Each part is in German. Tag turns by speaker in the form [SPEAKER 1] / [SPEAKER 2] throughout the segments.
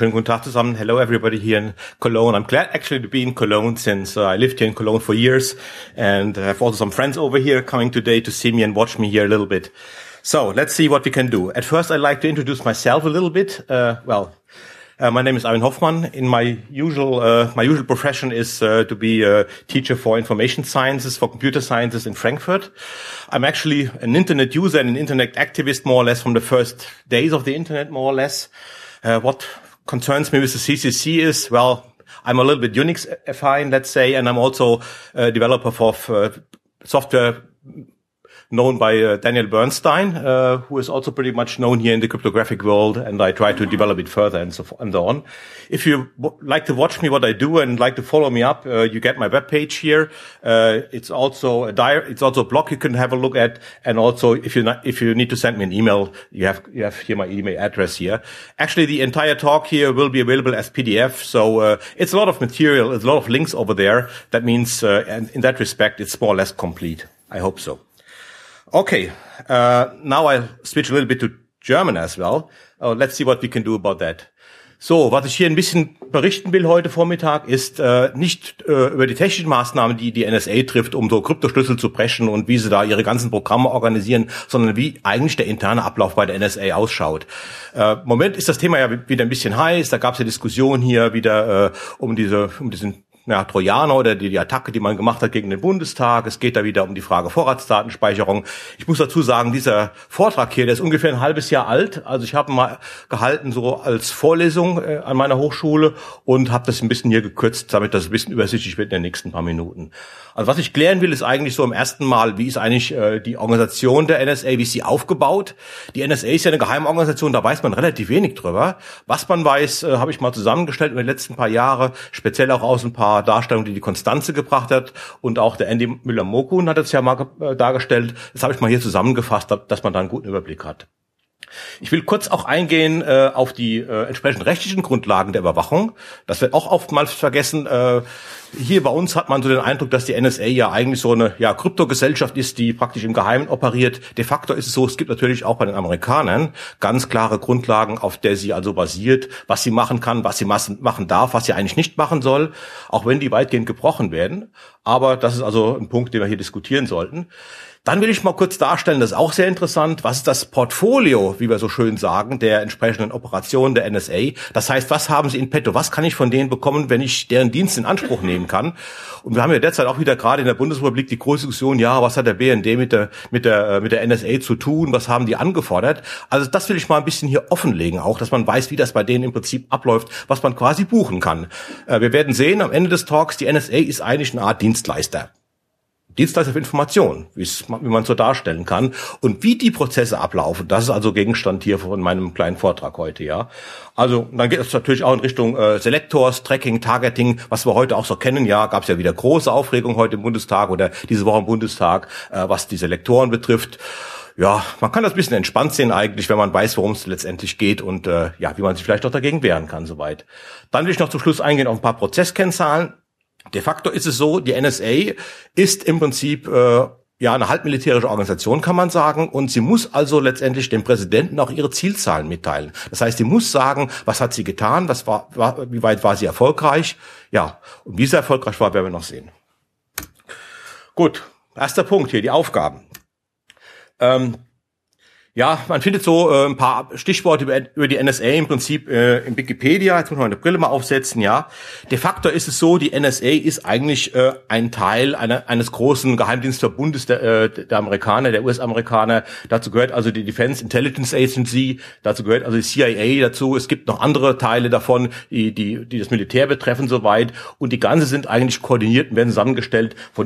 [SPEAKER 1] schönen guten Tag zusammen. Hello everybody here in Cologne. I'm glad actually to be in Cologne since I lived here in Cologne for years and I have also some friends over here coming today to see me and watch me here a little bit. So let's see what we can do. At first I'd like to introduce myself a little bit. My name is Arjen Hoffmann. In my usual profession is to be a teacher for information sciences, for computer sciences in Frankfurt. I'm actually an internet user and an internet activist more or less from the first days of the internet, more or less. What concerns me with the CCC is, well, I'm a little bit Unix-affine, let's say, and I'm also a developer for software known by Daniel Bernstein, who is also pretty much known here in the cryptographic world, and I try to develop it further and so on. If you like to watch me what I do and like to follow me up, you get my webpage here. It's also a blog you can have a look at, and also if you need to send me an email, you have here my email address here. Actually, the entire talk here will be available as PDF, so it's a lot of material, it's a lot of links over there. That means, and in that respect, it's more or less complete. I hope so. Okay, now I'll switch a little bit to German as well. Let's see what we can do about that. So, was ich hier ein bisschen berichten will heute Vormittag, ist nicht über die technischen Maßnahmen, die die NSA trifft, um so Kryptoschlüssel zu brechen und wie sie da ihre ganzen Programme organisieren, sondern wie eigentlich der interne Ablauf bei der NSA ausschaut. Im Moment ist das Thema ja wieder ein bisschen heiß. Da gab es ja Diskussionen hier wieder um diesen Trojaner oder die Attacke, die man gemacht hat gegen den Bundestag. Es geht da wieder um die Frage Vorratsdatenspeicherung. Ich muss dazu sagen, dieser Vortrag hier, der ist ungefähr ein halbes Jahr alt. Also ich habe ihn mal gehalten so als Vorlesung an meiner Hochschule und habe das ein bisschen hier gekürzt, damit das ein bisschen übersichtlich wird in den nächsten paar Minuten. Also was ich klären will, ist eigentlich so im ersten Mal, wie ist eigentlich die Organisation der NSA, wie ist sie aufgebaut? Die NSA ist ja eine Geheimorganisation, da weiß man relativ wenig drüber. Was man weiß, habe ich mal zusammengestellt über die letzten paar Jahre, speziell auch aus ein paar Darstellungen, die Konstanze gebracht hat, und auch der Andy Müller-Mokun hat es ja mal dargestellt. Das habe ich mal hier zusammengefasst, dass man da einen guten Überblick hat. Ich will kurz auch eingehen auf die entsprechenden rechtlichen Grundlagen der Überwachung. Das wird auch oftmals vergessen. Hier bei uns hat man so den Eindruck, dass die NSA ja eigentlich so eine Kryptogesellschaft ist, die praktisch im Geheimen operiert. De facto ist es so, es gibt natürlich auch bei den Amerikanern ganz klare Grundlagen, auf der sie also basiert, was sie machen kann, was sie machen darf, was sie eigentlich nicht machen soll, auch wenn die weitgehend gebrochen werden. Aber das ist also ein Punkt, den wir hier diskutieren sollten. Dann will ich mal kurz darstellen, das ist auch sehr interessant, was ist das Portfolio, wie wir so schön sagen, der entsprechenden Operationen der NSA. Das heißt, was haben sie in petto, was kann ich von denen bekommen, wenn ich deren Dienst in Anspruch nehmen kann? Und wir haben ja derzeit auch wieder gerade in der Bundesrepublik die große Diskussion, was hat der BND mit der NSA zu tun, was haben die angefordert? Also das will ich mal ein bisschen hier offenlegen, auch, dass man weiß, wie das bei denen im Prinzip abläuft, was man quasi buchen kann. Wir werden sehen am Ende des Talks, die NSA ist eigentlich eine Art Dienstleister für Information, wie man so darstellen kann. Und wie die Prozesse ablaufen, das ist also Gegenstand hier von meinem kleinen Vortrag heute, ja. Also, dann geht es natürlich auch in Richtung Selectors, Tracking, Targeting, was wir heute auch so kennen, ja. Gab es ja wieder große Aufregung heute im Bundestag oder diese Woche im Bundestag, was die Selektoren betrifft. Ja, man kann das ein bisschen entspannt sehen eigentlich, wenn man weiß, worum es letztendlich geht und wie man sich vielleicht auch dagegen wehren kann, soweit. Dann will ich noch zum Schluss eingehen auf ein paar Prozesskennzahlen. De facto ist es so, die NSA ist im Prinzip eine halbmilitärische Organisation, kann man sagen, und sie muss also letztendlich dem Präsidenten auch ihre Zielzahlen mitteilen. Das heißt, sie muss sagen, was hat sie getan, wie weit war sie erfolgreich, und wie sie erfolgreich war, werden wir noch sehen. Gut, erster Punkt hier, die Aufgaben. Man findet so ein paar Stichworte über die NSA im Prinzip in Wikipedia. Jetzt muss man eine Brille mal aufsetzen, ja. De facto ist es so, die NSA ist eigentlich ein Teil eines großen Geheimdienstverbundes der Amerikaner, der US-Amerikaner. Dazu gehört also die Defense Intelligence Agency, dazu gehört also die CIA dazu. Es gibt noch andere Teile davon, die das Militär betreffen soweit. Und die ganze sind eigentlich koordiniert und werden zusammengestellt vom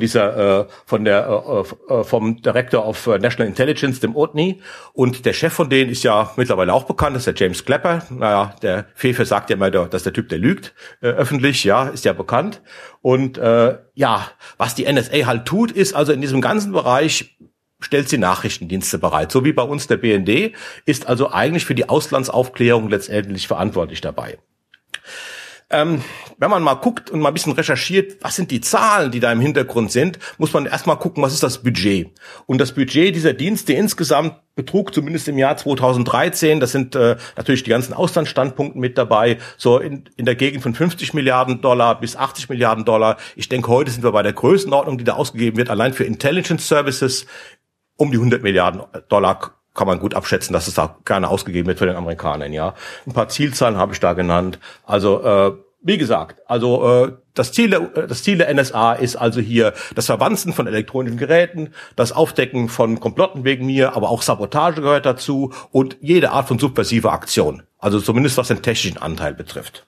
[SPEAKER 1] Director of National Intelligence, dem OTNI. Und der Chef von denen ist ja mittlerweile auch bekannt, das ist der James Clapper. Der Fefe sagt ja immer, dass der Typ, der lügt, öffentlich, ist ja bekannt. Und was die NSA halt tut, ist also in diesem ganzen Bereich stellt sie Nachrichtendienste bereit. So wie bei uns der BND, ist also eigentlich für die Auslandsaufklärung letztendlich verantwortlich dabei. Wenn man mal guckt und mal ein bisschen recherchiert, was sind die Zahlen, die da im Hintergrund sind, muss man erstmal gucken, was ist das Budget. Und das Budget dieser Dienste insgesamt betrug zumindest im Jahr 2013, das sind natürlich die ganzen Auslandsstandpunkte mit dabei, so in der Gegend von 50 Milliarden Dollar bis 80 Milliarden Dollar. Ich denke, heute sind wir bei der Größenordnung, die da ausgegeben wird, allein für Intelligence Services um die 100 Milliarden Dollar kann man gut abschätzen, dass es da gerne ausgegeben wird für den Amerikanern, ja. Ein paar Zielzahlen habe ich da genannt. Also, wie gesagt, das Ziel der NSA ist also hier das Verwanzen von elektronischen Geräten, das Aufdecken von Komplotten wegen mir, aber auch Sabotage gehört dazu und jede Art von subversiver Aktion. Also zumindest was den technischen Anteil betrifft.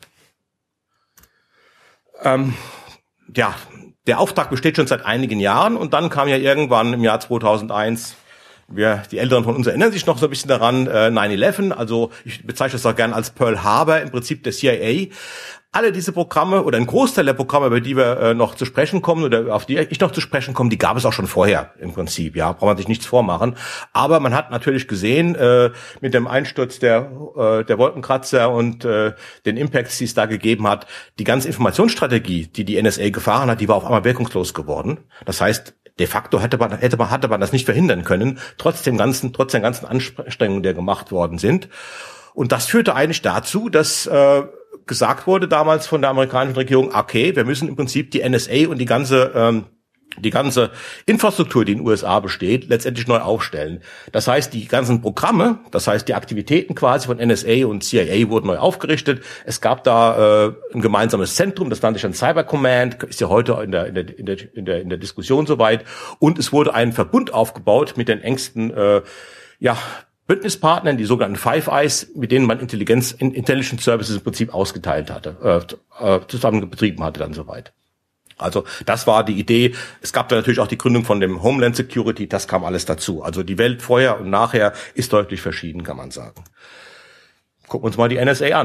[SPEAKER 1] Ja, der Auftrag besteht schon seit einigen Jahren und dann kam ja irgendwann im Jahr 2001, die Älteren von uns erinnern sich noch so ein bisschen daran, 9/11, also ich bezeichne das auch gerne als Pearl Harbor, im Prinzip der CIA. Alle diese Programme oder ein Großteil der Programme, über die wir noch zu sprechen kommen oder auf die ich noch zu sprechen komme, die gab es auch schon vorher im Prinzip, ja, braucht man sich nichts vormachen. Aber man hat natürlich gesehen, mit dem Einsturz der Wolkenkratzer und den Impacts, die es da gegeben hat, die ganze Informationsstrategie, die NSA gefahren hat, die war auf einmal wirkungslos geworden. Das heißt, de facto hatte man das nicht verhindern können, trotz der ganzen Anstrengungen, die gemacht worden sind. Und das führte eigentlich dazu, dass gesagt wurde damals von der amerikanischen Regierung, okay, wir müssen im Prinzip die NSA und die ganze Infrastruktur, die in den USA besteht, letztendlich neu aufstellen. Das heißt, die ganzen Programme, das heißt die Aktivitäten quasi von NSA und CIA wurden neu aufgerichtet. Es gab da ein gemeinsames Zentrum, das nannte sich dann Cyber Command, ist ja heute in der Diskussion soweit. Und es wurde ein Verbund aufgebaut mit den engsten Bündnispartnern, die sogenannten Five Eyes, mit denen man Intelligence Services im Prinzip ausgeteilt hatte, zusammen betrieben hatte dann soweit. Also das war die Idee. Es gab da natürlich auch die Gründung von dem Homeland Security, das kam alles dazu. Also die Welt vorher und nachher ist deutlich verschieden, kann man sagen. Gucken wir uns mal die NSA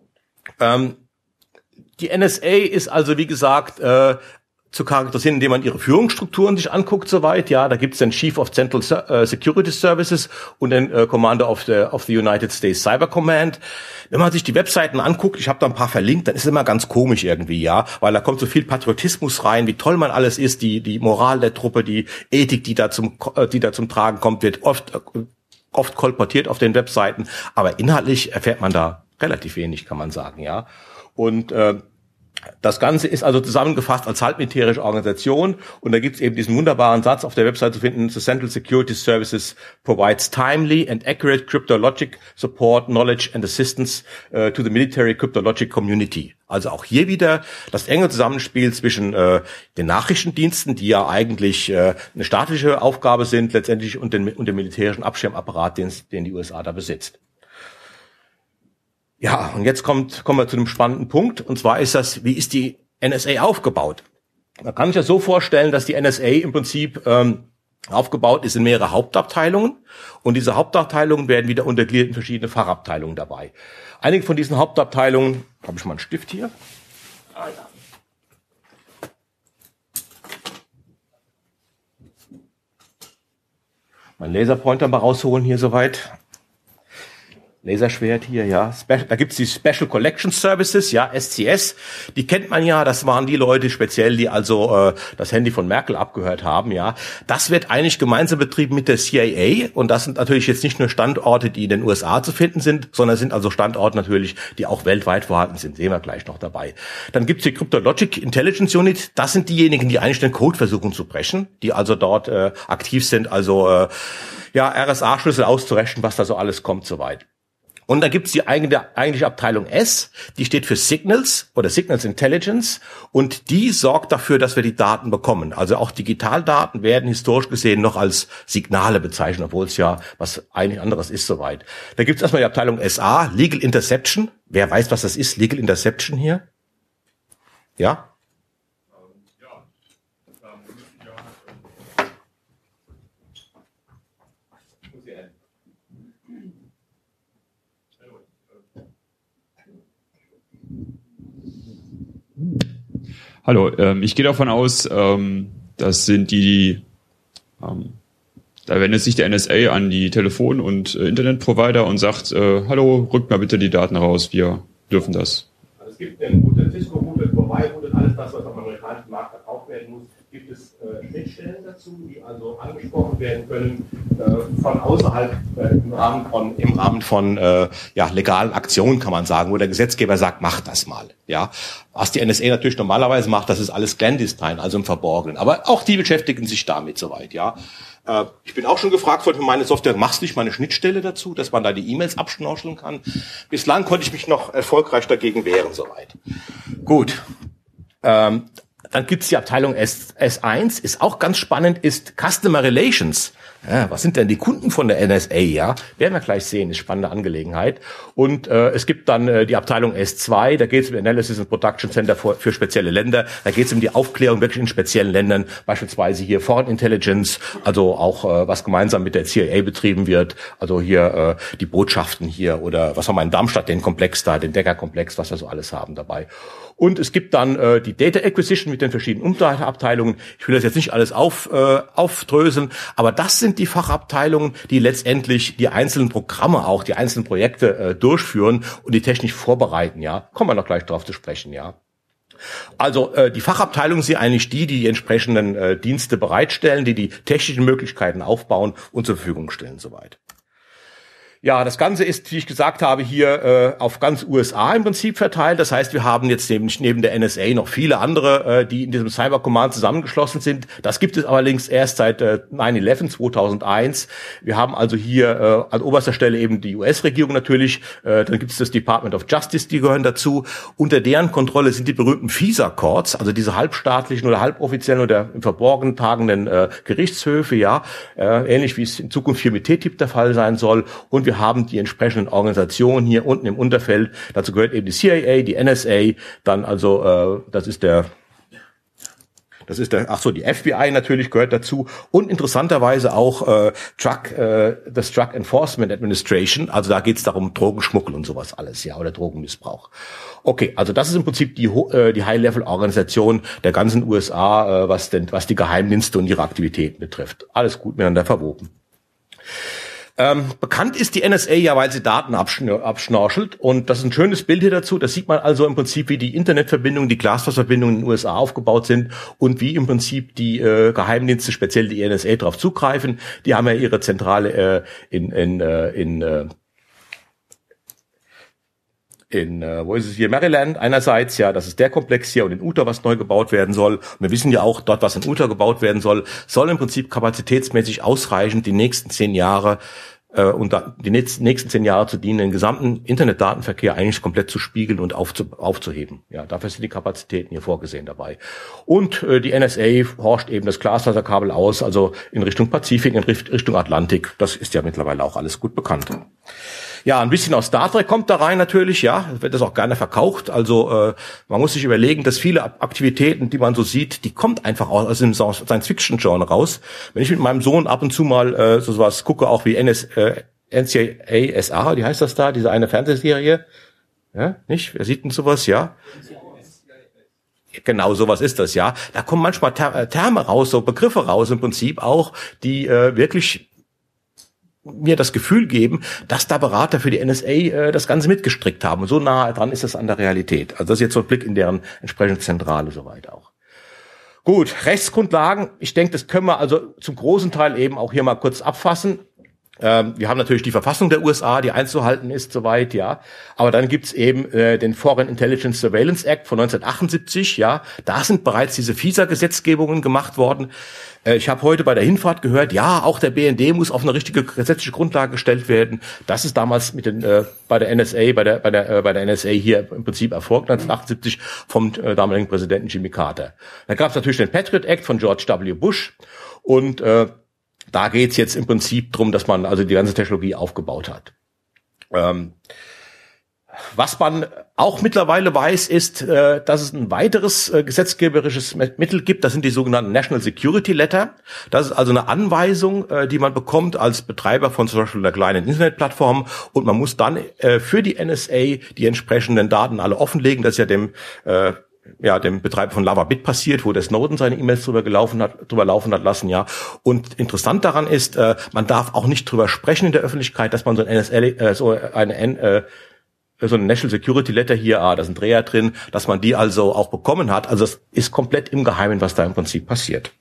[SPEAKER 1] an. Die NSA ist also, wie gesagt, zu charakterisieren, indem man ihre Führungsstrukturen sich anguckt soweit. Ja, da gibt's den Chief of Central Security Services und den Commander of the United States Cyber Command. Wenn man sich die Webseiten anguckt, ich habe da ein paar verlinkt, dann ist es immer ganz komisch irgendwie, ja, weil da kommt so viel Patriotismus rein, wie toll man alles ist, die Moral der Truppe, die Ethik, die da zum Tragen kommt, wird oft kolportiert auf den Webseiten, aber inhaltlich erfährt man da relativ wenig, kann man sagen, ja. Und das Ganze ist also zusammengefasst als halbmilitärische Organisation und da gibt es eben diesen wunderbaren Satz auf der Website zu finden: The Central Security Services provides timely and accurate cryptologic support, knowledge and assistance to the military cryptologic community. Also auch hier wieder das enge Zusammenspiel zwischen den Nachrichtendiensten, die ja eigentlich eine staatliche Aufgabe sind letztendlich, und dem militärischen Abschirmapparat, den die USA da besitzt. Ja, und jetzt kommen wir zu einem spannenden Punkt, und zwar ist das, wie ist die NSA aufgebaut? Man kann sich das so vorstellen, dass die NSA im Prinzip aufgebaut ist in mehrere Hauptabteilungen, und diese Hauptabteilungen werden wieder untergliedert in verschiedene Fachabteilungen dabei. Einige von diesen Hauptabteilungen, habe ich mal einen Stift hier? Ah, ja. Mein Laserpointer mal rausholen hier soweit. Laserschwert hier, ja. Da gibt's die Special Collection Services, ja, SCS. Die kennt man ja, das waren die Leute speziell, die also das Handy von Merkel abgehört haben, ja. Das wird eigentlich gemeinsam betrieben mit der CIA, und das sind natürlich jetzt nicht nur Standorte, die in den USA zu finden sind, sondern sind also Standorte natürlich, die auch weltweit vorhanden sind. Sehen wir gleich noch dabei. Dann gibt's die Cryptologic Intelligence Unit. Das sind diejenigen, die eigentlich den Code versuchen zu brechen, die also dort aktiv sind, also RSA-Schlüssel auszurechnen, was da so alles kommt soweit. Und da gibt's die eigentliche Abteilung S, die steht für Signals oder Signals Intelligence, und die sorgt dafür, dass wir die Daten bekommen. Also auch Digitaldaten werden historisch gesehen noch als Signale bezeichnet, obwohl es ja was eigentlich anderes ist soweit. Da gibt's erstmal die Abteilung SA, Legal Interception. Wer weiß, was das ist, Legal Interception hier? Ja?
[SPEAKER 2] Hallo, ich gehe davon aus, das sind da wendet sich der NSA an die Telefon- und Internetprovider und sagt, hallo, rückt mal bitte die Daten raus, wir dürfen das.
[SPEAKER 1] Es gibt einen Firewall und alles das, was am amerikanischen Markt verkauft werden muss, gibt es Schnittstellen dazu, die also angesprochen werden können von außerhalb im Rahmen von legalen Aktionen, kann man sagen, wo der Gesetzgeber sagt, mach das mal. Ja, was die NSA natürlich normalerweise macht, das ist alles clandestine, also im Verborgenen. Aber auch die beschäftigen sich damit soweit. Ja, ich bin auch schon gefragt worden für meine Software, machst du nicht mal eine Schnittstelle dazu, dass man da die E-Mails abschnorcheln kann? Bislang konnte ich mich noch erfolgreich dagegen wehren soweit. Gut. Dann gibt's die Abteilung S1, ist auch ganz spannend, ist Customer Relations. Ja, was sind denn die Kunden von der NSA? Ja, werden wir gleich sehen, ist spannende Angelegenheit. Und es gibt dann die Abteilung S2, da geht es um Analysis and Production Center für spezielle Länder. Da geht es um die Aufklärung wirklich in speziellen Ländern, beispielsweise hier Foreign Intelligence, also auch was gemeinsam mit der CIA betrieben wird, also hier die Botschaften hier oder was haben wir in Darmstadt, den Komplex da, den Decker-Komplex, was wir so alles haben dabei. Und es gibt dann die Data Acquisition mit den verschiedenen Unterabteilungen. Ich will das jetzt nicht alles aufdröseln, aber das sind die Fachabteilungen, die letztendlich die einzelnen Programme auch, die einzelnen Projekte durchführen und die technisch vorbereiten. Ja, kommen wir noch gleich drauf zu sprechen. Ja. Also die Fachabteilungen sind eigentlich die entsprechenden Dienste bereitstellen, die technischen Möglichkeiten aufbauen und zur Verfügung stellen soweit. Ja, das Ganze ist, wie ich gesagt habe, hier auf ganz USA im Prinzip verteilt. Das heißt, wir haben jetzt neben der NSA noch viele andere, die in diesem Cyber Command zusammengeschlossen sind. Das gibt es allerdings erst seit 9/11 2001. Wir haben also hier an oberster Stelle eben die US-Regierung natürlich. Dann gibt es das Department of Justice, die gehören dazu. Unter deren Kontrolle sind die berühmten FISA-Courts, also diese halbstaatlichen oder halboffiziellen oder im Verborgenen tagenden Gerichtshöfe, ja, ähnlich wie es in Zukunft hier mit TTIP der Fall sein soll. Und wir haben die entsprechenden Organisationen hier unten im Unterfeld. Dazu gehört eben die CIA, die NSA, dann also die FBI natürlich gehört dazu und interessanterweise auch das Drug Enforcement Administration. Also da geht es darum Drogenschmuggel und sowas alles, ja, oder Drogenmissbrauch. Okay, also das ist im Prinzip die High-Level-Organisation der ganzen USA, was die Geheimdienste und ihre Aktivitäten betrifft. Alles gut miteinander verwoben. Bekannt ist die NSA ja, weil sie Daten abschnorchelt und das ist ein schönes Bild hier dazu. Das sieht man also im Prinzip, wie die Internetverbindungen, die Glasfaserverbindungen in den USA aufgebaut sind und wie im Prinzip die Geheimdienste, speziell die NSA, darauf zugreifen. Die haben ja ihre Zentrale wo ist es hier? Maryland einerseits, ja, das ist der Komplex hier und in Utah, was neu gebaut werden soll. Und wir wissen ja auch, dort, was in Utah gebaut werden soll im Prinzip kapazitätsmäßig ausreichend die nächsten 10 Jahre die nächsten 10 Jahre zu dienen, den gesamten Internetdatenverkehr eigentlich komplett zu spiegeln und aufzuheben. Ja, dafür sind die Kapazitäten hier vorgesehen dabei. Und die NSA forscht eben das Glasfaserkabel aus, also in Richtung Pazifik, in Richtung Atlantik. Das ist ja mittlerweile auch alles gut bekannt. Ja, ein bisschen aus Star Trek kommt da rein natürlich, ja, wird das auch gerne verkauft. Also man muss sich überlegen, dass viele Aktivitäten, die man so sieht, die kommt einfach aus dem Science-Fiction-Genre raus. Wenn ich mit meinem Sohn ab und zu mal so was gucke, auch wie NCIS, die heißt das da, diese eine Fernsehserie, ja, nicht? Wer sieht denn sowas, ja? Genau, sowas ist das, ja. Da kommen manchmal Terme raus, so Begriffe raus im Prinzip auch, die wirklich mir das Gefühl geben, dass da Berater für die NSA das Ganze mitgestrickt haben. Und so nah dran ist das an der Realität. Also das ist jetzt so ein Blick in deren entsprechende Zentrale soweit auch. Gut, Rechtsgrundlagen. Ich denke, das können wir also zum großen Teil eben auch hier mal kurz abfassen. Wir haben natürlich die Verfassung der USA, die einzuhalten ist soweit, ja. Aber dann gibt's eben den Foreign Intelligence Surveillance Act von 1978, ja. Da sind bereits diese FISA-Gesetzgebungen gemacht worden. Ich habe heute bei der Hinfahrt gehört, ja, auch der BND muss auf eine richtige gesetzliche Grundlage gestellt werden. Das ist damals mit bei der NSA hier im Prinzip erfolgt, 1978 vom damaligen Präsidenten Jimmy Carter. Da gab's natürlich den Patriot Act von George W. Bush und da geht's jetzt im Prinzip drum, dass man also die ganze Technologie aufgebaut hat. Was man auch mittlerweile weiß, ist, dass es ein weiteres gesetzgeberisches Mittel gibt. Das sind die sogenannten National Security Letter. Das ist also eine Anweisung, die man bekommt als Betreiber von zum Beispiel einer kleinen Internetplattform. Und man muss dann für die NSA die entsprechenden Daten alle offenlegen. Das ist ja dem Betreiber von LavaBit passiert, wo der Snowden seine E-Mails drüber laufen hat lassen, ja. Und interessant daran ist, man darf auch nicht drüber sprechen in der Öffentlichkeit, dass man so eine so eine National Security Letter hier, da ist ein Dreher drin, dass man die also auch bekommen hat. Also es ist komplett im Geheimen, was da im Prinzip passiert.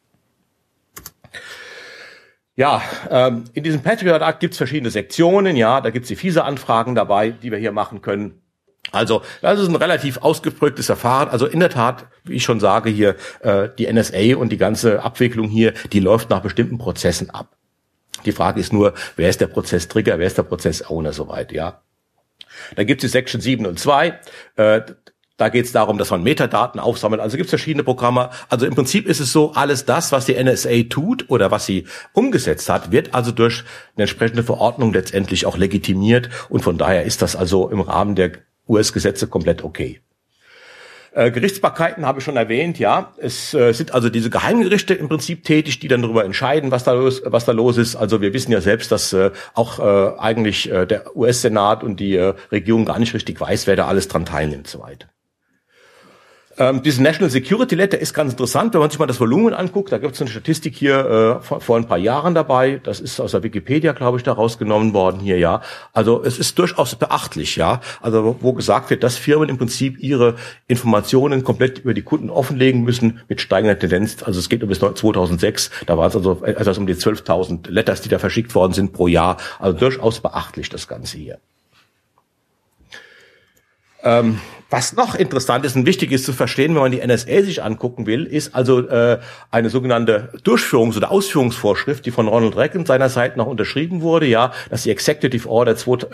[SPEAKER 1] Ja, in diesem Patriot Act gibt's verschiedene Sektionen, ja, da gibt's die FISA-Anfragen dabei, die wir hier machen können. Also, das ist ein relativ ausgeprägtes Verfahren. Also in der Tat, wie ich schon sage hier, die NSA und die ganze Abwicklung hier, die läuft nach bestimmten Prozessen ab. Die Frage ist nur, wer ist der Prozesstrigger, wer ist der Prozessowner soweit, ja. Da gibt es die Section 7 und 2. Da geht es darum, dass man Metadaten aufsammelt. Also gibt es verschiedene Programme. Also im Prinzip ist es so, alles das, was die NSA tut oder was sie umgesetzt hat, wird also durch eine entsprechende Verordnung letztendlich auch legitimiert. Und von daher ist das also im Rahmen der US-Gesetze komplett okay. Gerichtsbarkeiten habe ich schon erwähnt, ja. Es sind also diese Geheimgerichte im Prinzip tätig, die dann darüber entscheiden, was da los ist. Also wir wissen ja selbst, dass auch eigentlich der US-Senat und die Regierung gar nicht richtig weiß, wer da alles dran teilnimmt, soweit. Diese National Security Letter ist ganz interessant, wenn man sich mal das Volumen anguckt. Da gibt es eine Statistik hier vor ein paar Jahren dabei. Das ist aus der Wikipedia, glaube ich, da rausgenommen worden hier, ja. Also es ist durchaus beachtlich, ja. Also wo gesagt wird, dass Firmen im Prinzip ihre Informationen komplett über die Kunden offenlegen müssen mit steigender Tendenz. Also es geht bis 2006. Da waren es also etwas um die 12.000 Letters, die da verschickt worden sind pro Jahr. Also durchaus beachtlich, das Ganze hier. Was noch interessant ist und wichtig ist zu verstehen, wenn man die NSA sich angucken will, ist also eine sogenannte Durchführungs- oder Ausführungsvorschrift, die von Ronald Reagan seinerzeit noch unterschrieben wurde, ja, das ist die Executive Order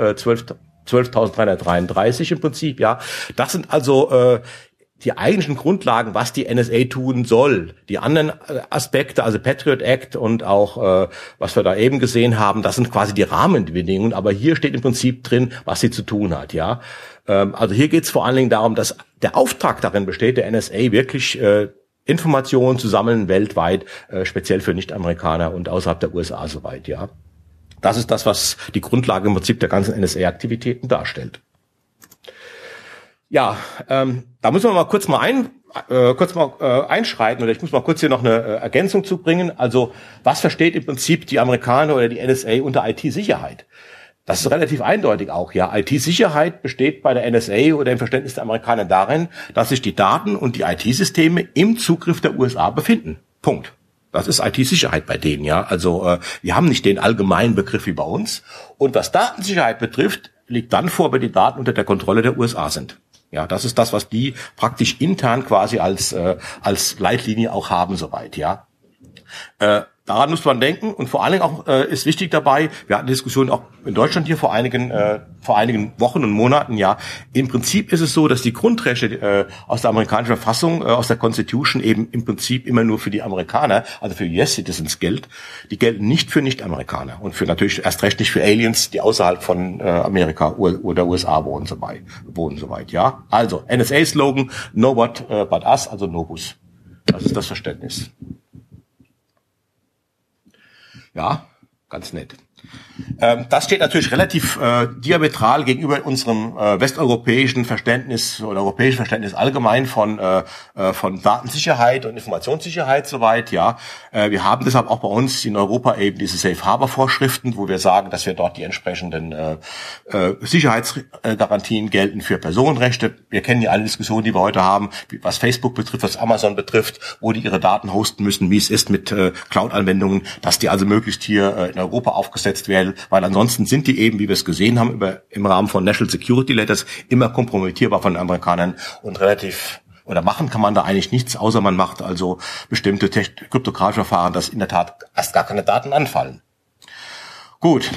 [SPEAKER 1] 12.333 im Prinzip, ja. Das sind also die eigentlichen Grundlagen, was die NSA tun soll. Die anderen Aspekte, also Patriot Act und auch, was wir da eben gesehen haben, das sind quasi die Rahmenbedingungen, aber hier steht im Prinzip drin, was sie zu tun hat, ja. Also hier geht es vor allen Dingen darum, dass der Auftrag darin besteht, der NSA wirklich Informationen zu sammeln weltweit, speziell für Nicht-Amerikaner und außerhalb der USA soweit, ja. Das ist das, was die Grundlage im Prinzip der ganzen NSA-Aktivitäten darstellt. Ja, da müssen wir mal kurz einschreiten, oder ich muss mal kurz hier noch eine Ergänzung zubringen. Also, was versteht im Prinzip die Amerikaner oder die NSA unter IT-Sicherheit? Das ist relativ eindeutig auch, ja. IT-Sicherheit besteht bei der NSA oder im Verständnis der Amerikaner darin, dass sich die Daten und die IT-Systeme im Zugriff der USA befinden. Punkt. Das ist IT-Sicherheit bei denen, ja. Also, wir haben nicht den allgemeinen Begriff wie bei uns. Und was Datensicherheit betrifft, liegt dann vor, wenn die Daten unter der Kontrolle der USA sind. Ja, das ist das, was die praktisch intern quasi als Leitlinie auch haben, soweit, ja. Daran muss man denken und vor allen Dingen auch ist wichtig dabei, wir hatten Diskussionen auch in Deutschland hier vor einigen Wochen und Monaten, ja, im Prinzip ist es so, dass die Grundrechte aus der amerikanischen Verfassung, aus der Constitution eben im Prinzip immer nur für die Amerikaner, also für US-Citizens gilt. Die gelten nicht für Nicht-Amerikaner und für natürlich erst recht nicht für Aliens, die außerhalb von Amerika oder USA wohnen soweit, ja. Also NSA-Slogan, no but us, also no bus. Das ist das Verständnis. Ja, ganz nett. Das steht natürlich relativ diametral gegenüber unserem westeuropäischen Verständnis oder europäischen Verständnis allgemein von Datensicherheit und Informationssicherheit soweit. Ja, wir haben deshalb auch bei uns in Europa eben diese Safe Harbor Vorschriften, wo wir sagen, dass wir dort die entsprechenden Sicherheitsgarantien gelten für Personenrechte. Wir kennen ja alle Diskussionen, die wir heute haben, was Facebook betrifft, was Amazon betrifft, wo die ihre Daten hosten müssen, wie es ist mit Cloud-Anwendungen, dass die also möglichst hier in Europa aufgesetzt werden, weil ansonsten sind die eben, wie wir es gesehen haben, im Rahmen von National Security Letters immer kompromittierbar von den Amerikanern und oder machen kann man da eigentlich nichts, außer man macht also bestimmte kryptografische Verfahren, dass in der Tat erst gar keine Daten anfallen. Gut.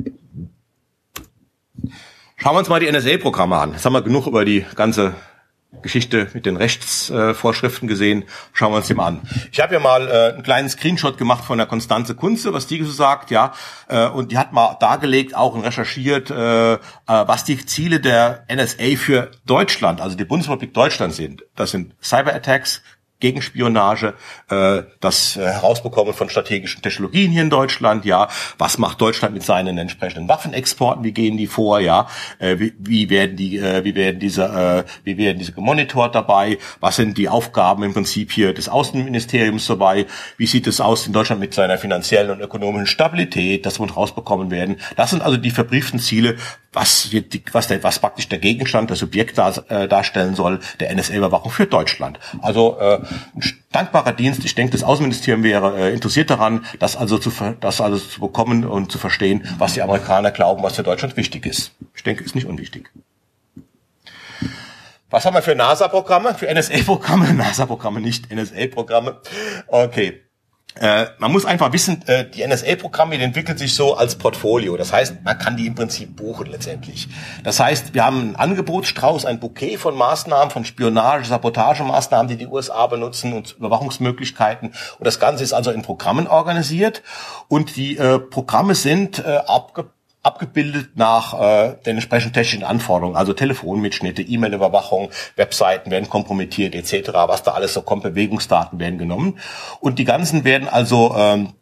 [SPEAKER 1] Schauen wir uns mal die NSA-Programme an. Jetzt haben wir genug über die ganze Geschichte mit den Rechtsvorschriften gesehen. Schauen wir uns die mal an. Ich habe hier mal einen kleinen Screenshot gemacht von der Konstanze Kunze, was die so sagt, ja. Und die hat mal dargelegt, auch und recherchiert, was die Ziele der NSA für Deutschland, also die Bundesrepublik Deutschland sind. Das sind Cyberattacks, Gegenspionage, das Herausbekommen von strategischen Technologien hier in Deutschland, ja, was macht Deutschland mit seinen entsprechenden Waffenexporten, wie gehen die vor, ja, wie werden diese gemonitort dabei, was sind die Aufgaben im Prinzip hier des Außenministeriums dabei, wie sieht es aus in Deutschland mit seiner finanziellen und ökonomischen Stabilität, das muss rausbekommen werden. Das sind also die verbrieften Ziele was praktisch der Gegenstand, das Subjekt darstellen soll, der NSA-Überwachung für Deutschland. Also ein dankbarer Dienst. Ich denke, das Außenministerium wäre interessiert daran, das also zu bekommen und zu verstehen, was die Amerikaner glauben, was für Deutschland wichtig ist. Ich denke, ist nicht unwichtig. Was haben wir für NASA-Programme? Für NSA-Programme? NASA-Programme, nicht NSA-Programme. Okay. Man muss einfach wissen, die NSA-Programme, die entwickeln sich so als Portfolio. Das heißt, man kann die im Prinzip buchen letztendlich. Das heißt, wir haben einen Angebotsstrauß, ein Bouquet von Maßnahmen, von Spionage, Sabotagemaßnahmen, die die USA benutzen und Überwachungsmöglichkeiten. Und das Ganze ist also in Programmen organisiert. Und die Programme sind abgebildet nach den entsprechenden technischen Anforderungen, also Telefonmitschnitte, E-Mail-Überwachung, Webseiten werden kompromittiert etc., was da alles so kommt, Bewegungsdaten werden genommen und die ganzen werden also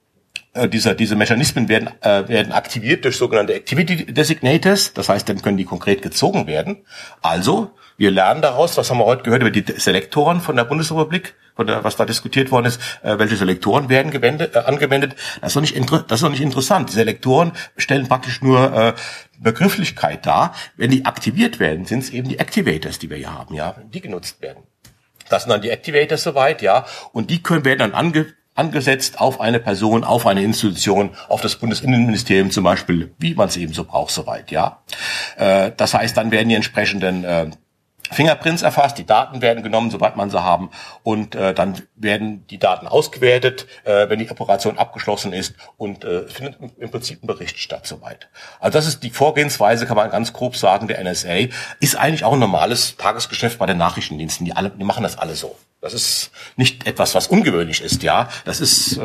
[SPEAKER 1] diese Mechanismen werden aktiviert durch sogenannte Activity Designators, das heißt, dann können die konkret gezogen werden. Also, wir lernen daraus, was haben wir heute gehört über die Selektoren von der Bundesrepublik, was da diskutiert worden ist, welche Selektoren werden angewendet. Das ist noch nicht interessant. Die Selektoren stellen praktisch nur Begrifflichkeit dar. Wenn die aktiviert werden, sind es eben die Activators, die wir hier haben, ja, die genutzt werden. Das sind dann die Activators soweit, ja, und die werden dann angesetzt auf eine Person, auf eine Institution, auf das Bundesinnenministerium zum Beispiel, wie man es eben so braucht, soweit, ja. Das heißt, dann werden die entsprechenden Fingerprints erfasst, die Daten werden genommen, soweit man sie haben, und dann werden die Daten ausgewertet, wenn die Operation abgeschlossen ist, und findet im Prinzip ein Bericht statt, soweit. Also das ist die Vorgehensweise, kann man ganz grob sagen, der NSA. Ist eigentlich auch ein normales Tagesgeschäft bei den Nachrichtendiensten. Die machen das alle so. Das ist nicht etwas, was ungewöhnlich ist, ja. Das ist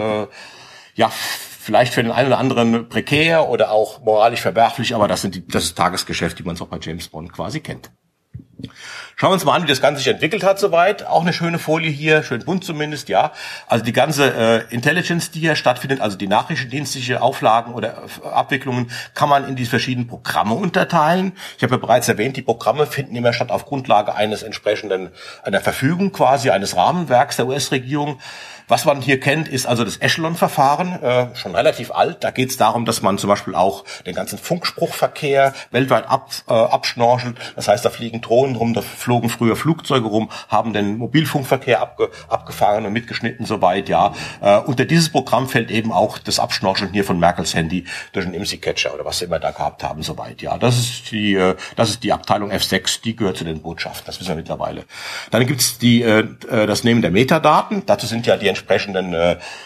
[SPEAKER 1] vielleicht für den einen oder anderen prekär oder auch moralisch verwerflich, aber das ist Tagesgeschäft, wie man es auch bei James Bond quasi kennt. Schauen wir uns mal an, wie das Ganze sich entwickelt hat soweit. Auch eine schöne Folie hier, schön bunt zumindest, ja. Also die ganze Intelligence, die hier stattfindet, also die nachrichtendienstliche Auflagen oder Abwicklungen, kann man in die verschiedenen Programme unterteilen. Ich habe ja bereits erwähnt, die Programme finden immer statt auf Grundlage einer Verfügung quasi, eines Rahmenwerks der US-Regierung. Was man hier kennt, ist also das Echelon-Verfahren, schon relativ alt. Da geht es darum, dass man zum Beispiel auch den ganzen Funkspruchverkehr weltweit abschnorchelt. Das heißt, da fliegen Drohnen rum, da flogen früher Flugzeuge rum, haben den Mobilfunkverkehr abgefangen und mitgeschnitten soweit, ja. Unter dieses Programm fällt eben auch das Abschnorcheln hier von Merkels Handy durch einen IMSI-Catcher oder was sie immer da gehabt haben soweit, ja. Das ist die Abteilung F6, die gehört zu den Botschaften, das wissen wir mittlerweile. Dann gibt's das Nehmen der Metadaten. Dazu sind ja die entsprechenden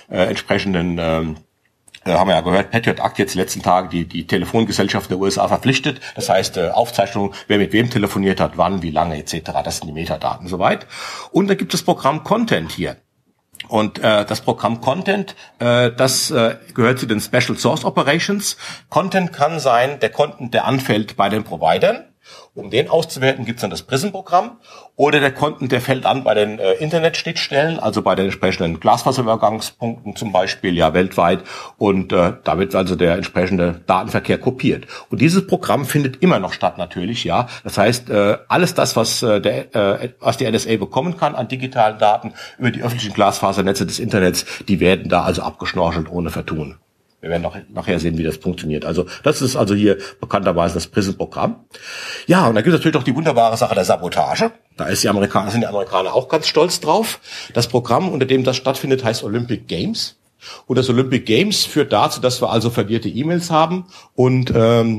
[SPEAKER 1] haben wir ja gehört, Patriot Act jetzt die letzten Tage die Telefongesellschaft der USA verpflichtet. Das heißt, Aufzeichnung, wer mit wem telefoniert hat, wann, wie lange etc. Das sind die Metadaten soweit. Und dann gibt es das Programm Content hier. Und das Programm Content, das gehört zu den Special Source Operations. Content kann sein der Content, der anfällt bei den Providern. Um den auszuwerten, gibt's dann das PRISM-Programm. Oder der Content, der fällt an bei den Internetschnittstellen, also bei den entsprechenden Glasfaserübergangspunkten zum Beispiel, ja, weltweit. Und da wird also der entsprechende Datenverkehr kopiert. Und dieses Programm findet immer noch statt natürlich, ja. Das heißt, alles das, was die NSA bekommen kann an digitalen Daten über die öffentlichen Glasfasernetze des Internets, die werden da also abgeschnorchelt ohne Vertun. Wir werden nachher sehen, wie das funktioniert. Also das ist also hier bekannterweise das PRISM-Programm. Ja, und da gibt es natürlich auch die wunderbare Sache der Sabotage. Da sind die Amerikaner auch ganz stolz drauf. Das Programm, unter dem das stattfindet, heißt Olympic Games. Und das Olympic Games führt dazu, dass wir also verwirrte E-Mails haben und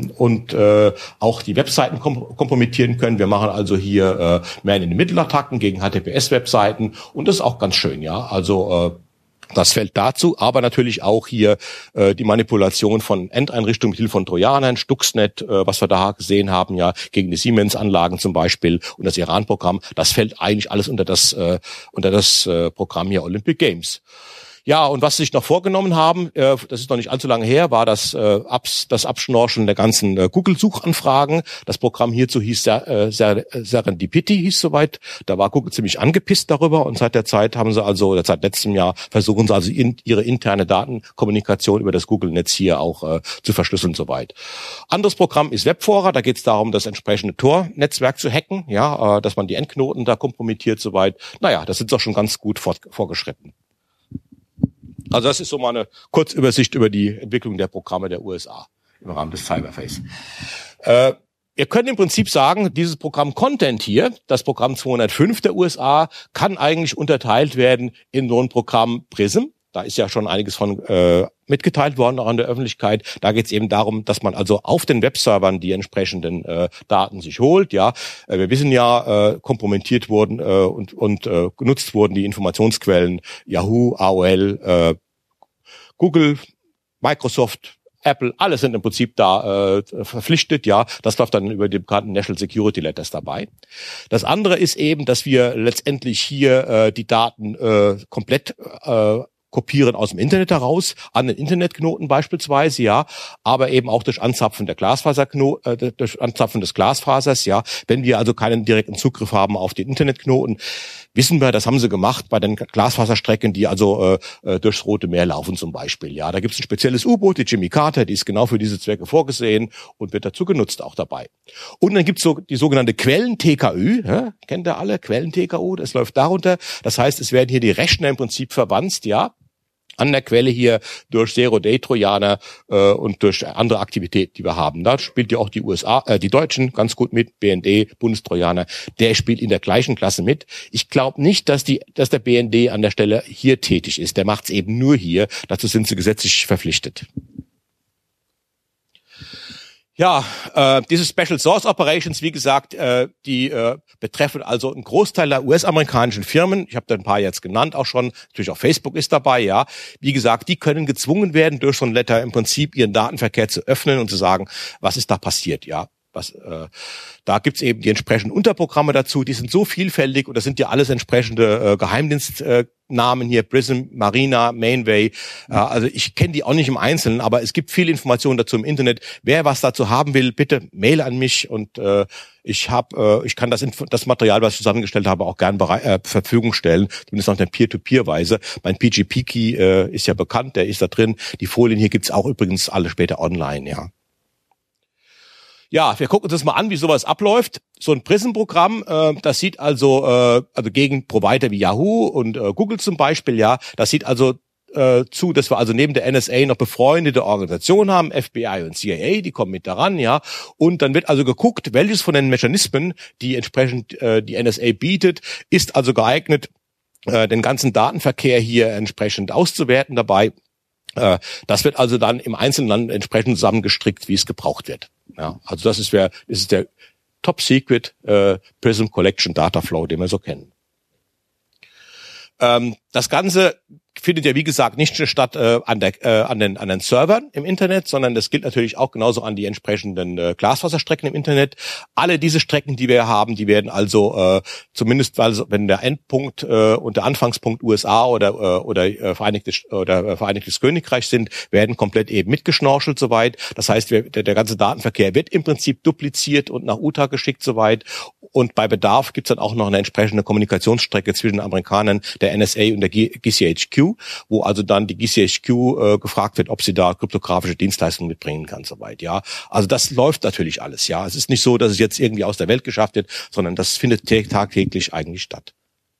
[SPEAKER 1] auch die Webseiten kompromittieren können. Wir machen also hier Man-in-the-Middle-Attacken gegen HTTPS-Webseiten und das ist auch ganz schön, ja. Also das fällt dazu, aber natürlich auch hier die Manipulation von Endeinrichtungen mit Hilfe von Trojanern, Stuxnet, was wir da gesehen haben, ja, gegen die Siemens-Anlagen zum Beispiel und das Iran-Programm. Das fällt eigentlich alles unter das Programm hier Olympic Games. Ja, und was sie sich noch vorgenommen haben, das ist noch nicht allzu lange her, war das Abschnorcheln der ganzen Google-Suchanfragen. Das Programm hierzu hieß Serendipity, hieß soweit. Da war Google ziemlich angepisst darüber und seit letztem Jahr versuchen sie also ihre interne Datenkommunikation über das Google-Netz hier auch zu verschlüsseln soweit. Anderes Programm ist Webfora. Da geht es darum, das entsprechende Tor-Netzwerk zu hacken, ja, dass man die Endknoten da kompromittiert soweit. Naja, das sind doch schon ganz gut vorgeschritten. Also das ist so mal eine Kurzübersicht über die Entwicklung der Programme der USA im Rahmen des Cyberface. wir können im Prinzip sagen, dieses Programm Content hier, das Programm 205 der USA, kann eigentlich unterteilt werden in so ein Programm PRISM. Da ist ja schon einiges von mitgeteilt worden, auch an der Öffentlichkeit. Da geht es eben darum, dass man also auf den Webservern die entsprechenden Daten sich holt. Ja, wir wissen ja, kompromittiert wurden und genutzt wurden die Informationsquellen Yahoo, AOL, Google, Microsoft, Apple, alle sind im Prinzip da verpflichtet, ja. Das läuft dann über die bekannten National Security Letters dabei. Das andere ist eben, dass wir letztendlich hier die Daten komplett kopieren aus dem Internet heraus, an den Internetknoten beispielsweise, ja, aber eben auch durch Anzapfen der durch Anzapfen des Glasfasers, ja. Wenn wir also keinen direkten Zugriff haben auf den Internetknoten, wissen wir, das haben sie gemacht bei den Glasfaserstrecken, die also durchs Rote Meer laufen zum Beispiel, ja. Da gibt es ein spezielles U-Boot, die Jimmy Carter, die ist genau für diese Zwecke vorgesehen und wird dazu genutzt auch dabei. Und dann gibt's so die sogenannte Quellen-TKÜ, ja? Kennt ihr alle? Quellen-TKÜ, das läuft darunter. Das heißt, es werden hier die Rechner im Prinzip verwandt, ja, an der Quelle hier durch Zero-Day-Trojaner und durch andere Aktivitäten, die wir haben. Da spielt ja auch die die Deutschen ganz gut mit, BND, Bundestrojaner, der spielt in der gleichen Klasse mit. Ich glaube nicht, dass der BND an der Stelle hier tätig ist. Der macht's eben nur hier. Dazu sind sie gesetzlich verpflichtet. Ja, diese Special Source Operations, wie gesagt, die betreffen also einen Großteil der US-amerikanischen Firmen. Ich habe da ein paar jetzt genannt, auch schon. Natürlich auch Facebook ist dabei, ja. Wie gesagt, die können gezwungen werden, durch so ein Letter im Prinzip ihren Datenverkehr zu öffnen und zu sagen, was ist da passiert, ja. Da gibt's eben die entsprechenden Unterprogramme dazu, die sind so vielfältig und das sind ja alles entsprechende Geheimdienstnamen hier, PRISM, Marina, Mainway. Also ich kenne die auch nicht im Einzelnen, aber es gibt viel Informationen dazu im Internet. Wer was dazu haben will, bitte Mail an mich und ich kann das Material, was ich zusammengestellt habe, auch gern Verfügung stellen, zumindest auf der Peer-to-Peer-Weise. Mein PGP-Key ist ja bekannt, der ist da drin. Die Folien hier gibt's auch übrigens alle später online, ja. Ja, wir gucken uns das mal an, wie sowas abläuft. So ein PRISM-Programm, das sieht also gegen Provider wie Yahoo und Google zum Beispiel, ja, das sieht also zu, dass wir also neben der NSA noch befreundete Organisationen haben, FBI und CIA, die kommen mit daran, ja, und dann wird also geguckt, welches von den Mechanismen, die entsprechend die NSA bietet, ist also geeignet, den ganzen Datenverkehr hier entsprechend auszuwerten dabei. Das wird also dann im Einzelnen dann entsprechend zusammengestrickt, wie es gebraucht wird. Ja, also das ist der Top Secret Prism Collection Data Flow, den wir so kennen. Das Ganze findet ja wie gesagt nicht statt an den Servern im Internet, sondern das gilt natürlich auch genauso an die entsprechenden Glasfaserstrecken im Internet. Alle diese Strecken, die wir haben, die werden also zumindest, also wenn der Endpunkt und der Anfangspunkt USA oder Vereinigtes Königreich sind, werden komplett eben mitgeschnorchelt soweit. Das heißt, der ganze Datenverkehr wird im Prinzip dupliziert und nach Utah geschickt soweit. Und bei Bedarf gibt's dann auch noch eine entsprechende Kommunikationsstrecke zwischen den Amerikanern, der NSA und der GCHQ, wo also dann die GCHQ gefragt wird, ob sie da kryptografische Dienstleistungen mitbringen kann, soweit, ja. Also das läuft natürlich alles, ja. Es ist nicht so, dass es jetzt irgendwie aus der Welt geschafft wird, sondern das findet tagtäglich eigentlich statt.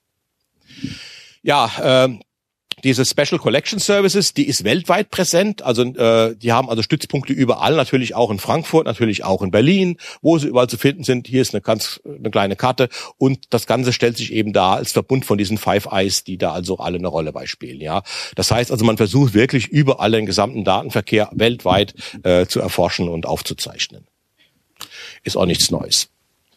[SPEAKER 1] Ja, diese Special Collection Services, die ist weltweit präsent, also die haben also Stützpunkte überall, natürlich auch in Frankfurt, natürlich auch in Berlin, wo sie überall zu finden sind. Hier ist eine kleine Karte und das Ganze stellt sich eben dar als Verbund von diesen Five Eyes, die da also alle eine Rolle beispielen. Ja, das heißt also, man versucht wirklich überall den gesamten Datenverkehr weltweit zu erforschen und aufzuzeichnen. Ist auch nichts Neues.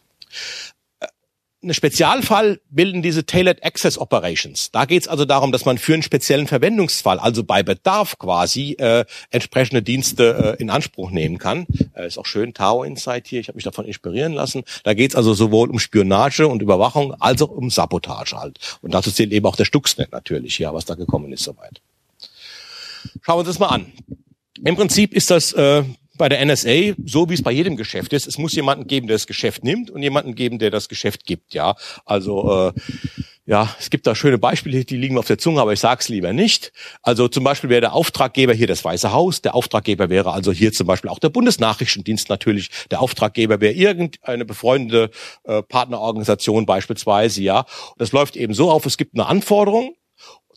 [SPEAKER 1] Ein Spezialfall bilden diese Tailored Access Operations. Da geht es also darum, dass man für einen speziellen Verwendungsfall, also bei Bedarf quasi, entsprechende Dienste in Anspruch nehmen kann. Ist auch schön, Tao Insight hier, ich habe mich davon inspirieren lassen. Da geht es also sowohl um Spionage und Überwachung, als auch um Sabotage halt. Und dazu zählt eben auch der Stuxnet natürlich, ja, was da gekommen ist soweit. Schauen wir uns das mal an. Im Prinzip ist das bei der NSA, so wie es bei jedem Geschäft ist, es muss jemanden geben, der das Geschäft nimmt und jemanden geben, der das Geschäft gibt, ja. Also, ja, es gibt da schöne Beispiele, die liegen mir auf der Zunge, aber ich sag's lieber nicht. Also zum Beispiel wäre der Auftraggeber hier das Weiße Haus, der Auftraggeber wäre also hier zum Beispiel auch der Bundesnachrichtendienst natürlich, der Auftraggeber wäre irgendeine befreundete Partnerorganisation beispielsweise, ja. Und das läuft eben so auf, es gibt eine Anforderung,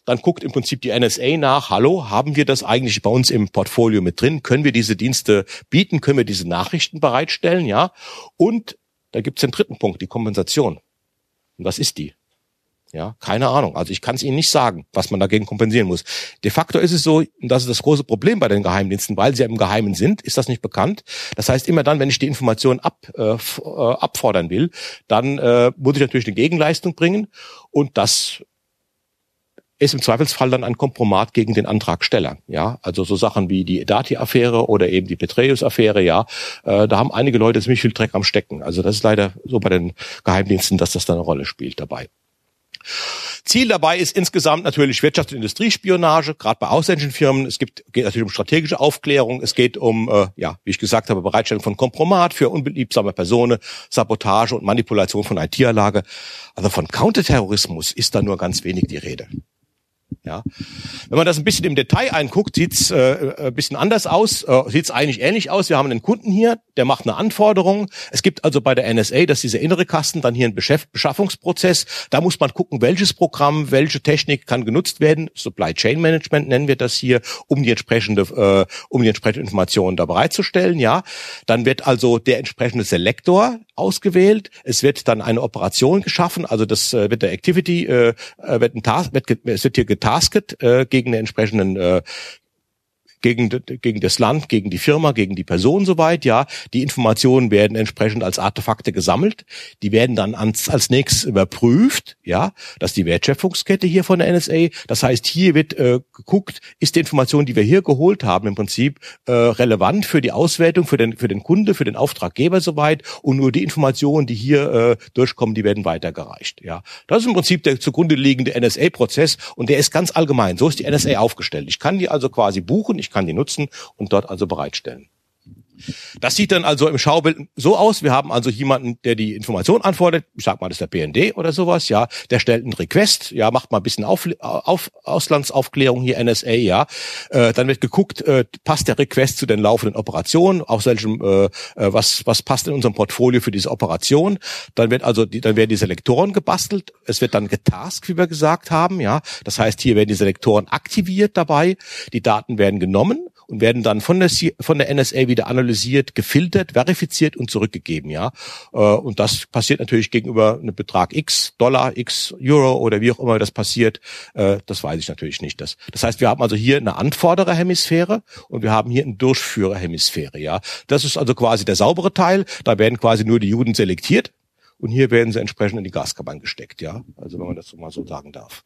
[SPEAKER 3] dann guckt im Prinzip die NSA nach, hallo, haben wir das eigentlich bei uns im Portfolio mit drin? Können wir diese Dienste bieten? Können wir diese Nachrichten bereitstellen? Ja. Und da gibt's den dritten Punkt, die Kompensation. Und was ist die? Ja, keine Ahnung. Also ich kann es Ihnen nicht sagen, was man dagegen kompensieren muss. De facto ist es so, und das ist das große Problem bei den Geheimdiensten, weil sie ja im Geheimen sind, ist das nicht bekannt. Das heißt, immer dann, wenn ich die Information abfordern will, dann muss ich natürlich eine Gegenleistung bringen und das ist im Zweifelsfall dann ein Kompromat gegen den Antragsteller. Ja, also so Sachen wie die Edati-Affäre oder eben die Petraeus-Affäre, ja, da haben einige Leute ziemlich viel Dreck am Stecken. Also das ist leider so bei den Geheimdiensten, dass das da eine Rolle spielt dabei. Ziel dabei ist insgesamt natürlich Wirtschafts- und Industriespionage, gerade bei ausländischen Firmen. Geht natürlich um strategische Aufklärung. Es geht um, wie ich gesagt habe, Bereitstellung von Kompromat für unbeliebsame Personen, Sabotage und Manipulation von IT-Anlage. Also von Counterterrorismus ist da nur ganz wenig die Rede. Ja, wenn man das ein bisschen im Detail anguckt, sieht's ein bisschen anders aus, sieht's eigentlich ähnlich aus. Wir haben einen Kunden hier, der macht eine Anforderung. Es gibt also bei der NSA, das ist dieser innere Kasten, dann hier einen Beschaffungsprozess. Da muss man gucken, welches Programm, welche Technik kann genutzt werden. Supply Chain Management nennen wir das hier, um die entsprechende Informationen da bereitzustellen. Ja, dann wird also der entsprechende Selektor ausgewählt. Es wird dann eine Operation geschaffen, also das wird der Activity, es wird hier getasket gegen den entsprechenden gegen das Land, gegen die Firma, gegen die Person soweit, ja. Die Informationen werden entsprechend als Artefakte gesammelt. Die werden dann als nächstes überprüft, ja. Das ist die Wertschöpfungskette hier von der NSA. Das heißt, hier wird geguckt, ist die Information, die wir hier geholt haben, im Prinzip relevant für die Auswertung, für den Kunde, für den Auftraggeber soweit. Und nur die Informationen, die hier durchkommen, die werden weitergereicht, ja. Das ist im Prinzip der zugrunde liegende NSA-Prozess und der ist ganz allgemein. So ist die NSA aufgestellt. Ich kann die also quasi buchen, ich kann die nutzen und dort also bereitstellen. Das sieht dann also im Schaubild so aus. Wir haben also jemanden, der die Information antwortet. Ich sag mal, das ist der BND oder sowas, ja. Der stellt einen Request, ja, macht mal ein bisschen Auslandsaufklärung hier, NSA, ja. Dann wird geguckt, passt der Request zu den laufenden Operationen, aus welchem, was passt in unserem Portfolio für diese Operation. Dann werden die Selektoren gebastelt. Es wird dann getaskt, wie wir gesagt haben, ja. Das heißt, hier werden die Selektoren aktiviert dabei. Die Daten werden genommen und werden dann von der NSA wieder analysiert, gefiltert, verifiziert und zurückgegeben, ja. Und das passiert natürlich gegenüber einem Betrag X Dollar, X Euro oder wie auch immer das passiert. Das weiß ich natürlich nicht. Das heißt, wir haben also hier eine Anfordererhemisphäre und wir haben hier eine Durchführerhemisphäre, ja. Das ist also quasi der saubere Teil. Da werden quasi nur die Juden selektiert und hier werden sie entsprechend in die Gaskammern gesteckt, ja. Also wenn man das mal so sagen darf.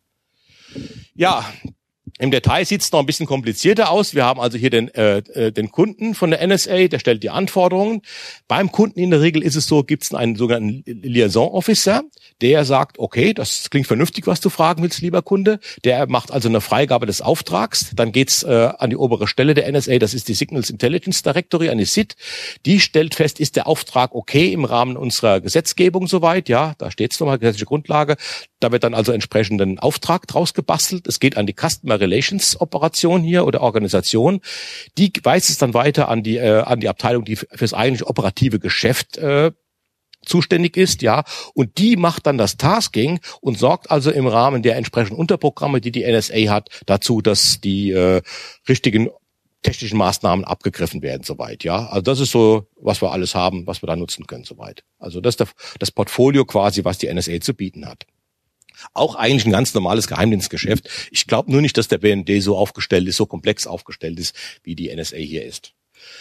[SPEAKER 3] Ja. Im Detail sieht es noch ein bisschen komplizierter aus. Wir haben also hier den Kunden von der NSA, der stellt die Anforderungen. Beim Kunden in der Regel ist es so, gibt es einen sogenannten Liaison Officer, der sagt, okay, das klingt vernünftig, was du fragen willst, lieber Kunde. Der macht also eine Freigabe des Auftrags. Dann geht's an die obere Stelle der NSA, das ist die Signals Intelligence Directory, an die SID. Die stellt fest, ist der Auftrag okay im Rahmen unserer Gesetzgebung soweit. Ja, da steht es nochmal, gesetzliche Grundlage. Da wird dann also entsprechenden Auftrag draus gebastelt. Es geht an die Customer Relations Operation hier oder Organisation. Die weist es dann weiter an die Abteilung, die fürs eigentliche operative Geschäft zuständig ist, ja. Und die macht dann das Tasking und sorgt also im Rahmen der entsprechenden Unterprogramme, die NSA hat, dazu, dass die richtigen technischen Maßnahmen abgegriffen werden soweit, ja. Also das ist so, was wir alles haben, was wir da nutzen können soweit. Also das ist das Portfolio quasi, was die NSA zu bieten hat. Auch eigentlich ein ganz normales Geheimdienstgeschäft. Ich glaube nur nicht, dass der BND so aufgestellt ist, so komplex aufgestellt ist, wie die NSA hier ist.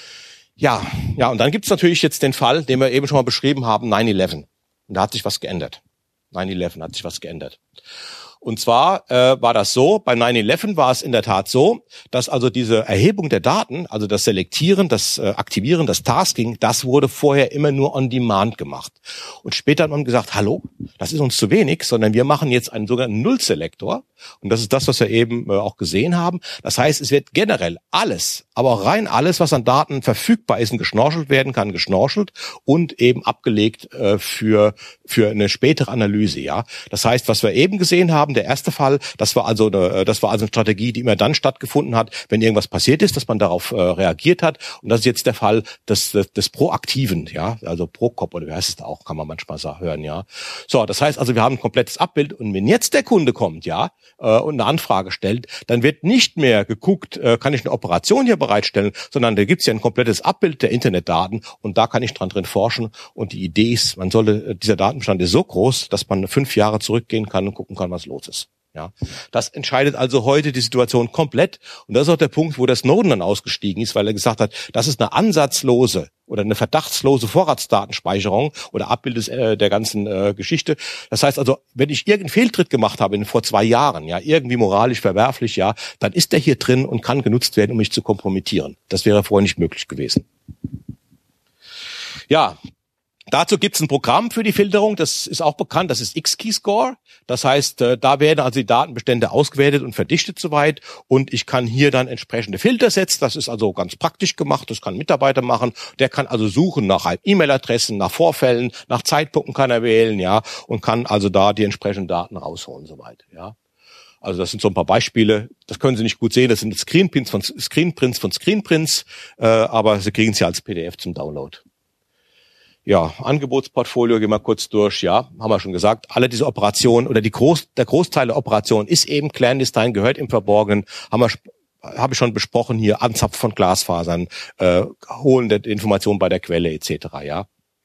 [SPEAKER 3] Ja, und dann gibt's natürlich jetzt den Fall, den wir eben schon mal beschrieben haben, 9/11. Und da hat sich was geändert. 9/11 hat sich was geändert. Und zwar war das so, bei 9/11 war es in der Tat so, dass also diese Erhebung der Daten, also das Selektieren, das Aktivieren, das Tasking, das wurde vorher immer nur on demand gemacht. Und später hat man gesagt, hallo, das ist uns zu wenig, sondern wir machen jetzt einen sogenannten Null-Selektor. Und das ist das, was wir eben auch gesehen haben. Das heißt, es wird generell alles, aber auch rein alles, was an Daten verfügbar ist und geschnorchelt werden kann, geschnorchelt und eben abgelegt für für eine spätere Analyse, ja. Das heißt, was wir eben gesehen haben, der erste Fall, das war also eine Strategie, die immer dann stattgefunden hat, wenn irgendwas passiert ist, dass man darauf reagiert hat. Und das ist jetzt der Fall des Proaktiven, ja, also Prokop oder wie heißt es da auch, kann man manchmal hören, ja. So, das heißt also, wir haben ein komplettes Abbild und wenn jetzt der Kunde kommt, ja, und eine Anfrage stellt, dann wird nicht mehr geguckt, kann ich eine Operation hier bereitstellen, sondern da gibt's ja ein komplettes Abbild der Internetdaten und da kann ich drin forschen. Und die Idee ist, dieser Datenbestand ist so groß, dass man 5 Jahre zurückgehen kann und gucken kann, was los ist. Ja, das entscheidet also heute die Situation komplett. Und das ist auch der Punkt, wo der Snowden dann ausgestiegen ist, weil er gesagt hat, das ist eine ansatzlose oder eine verdachtslose Vorratsdatenspeicherung oder Abbild der ganzen Geschichte. Das heißt also, wenn ich irgendeinen Fehltritt gemacht habe vor 2 Jahren, ja, irgendwie moralisch verwerflich, ja, dann ist der hier drin und kann genutzt werden, um mich zu kompromittieren. Das wäre vorher nicht möglich gewesen. Ja, dazu gibt's ein Programm für die Filterung, das ist auch bekannt, das ist X-Keyscore. Das heißt, da werden also die Datenbestände ausgewertet und verdichtet soweit und ich kann hier dann entsprechende Filter setzen. Das ist also ganz praktisch gemacht, das kann ein Mitarbeiter machen. Der kann also suchen nach E-Mail-Adressen, nach Vorfällen, nach Zeitpunkten kann er wählen, ja, und kann also da die entsprechenden Daten rausholen soweit, ja. Also das sind so ein paar Beispiele. Das können Sie nicht gut sehen. Das sind Screenprints von Screenprints, aber Sie kriegen es ja als PDF zum Download. Ja, Angebotsportfolio, gehen wir kurz durch. Ja, haben wir schon gesagt. Alle diese Operationen oder der Großteil der Operationen ist eben clandestine, gehört im Verborgenen. Habe ich schon besprochen hier. Anzapfen von Glasfasern, Holen der Informationen bei der Quelle etc. Ja.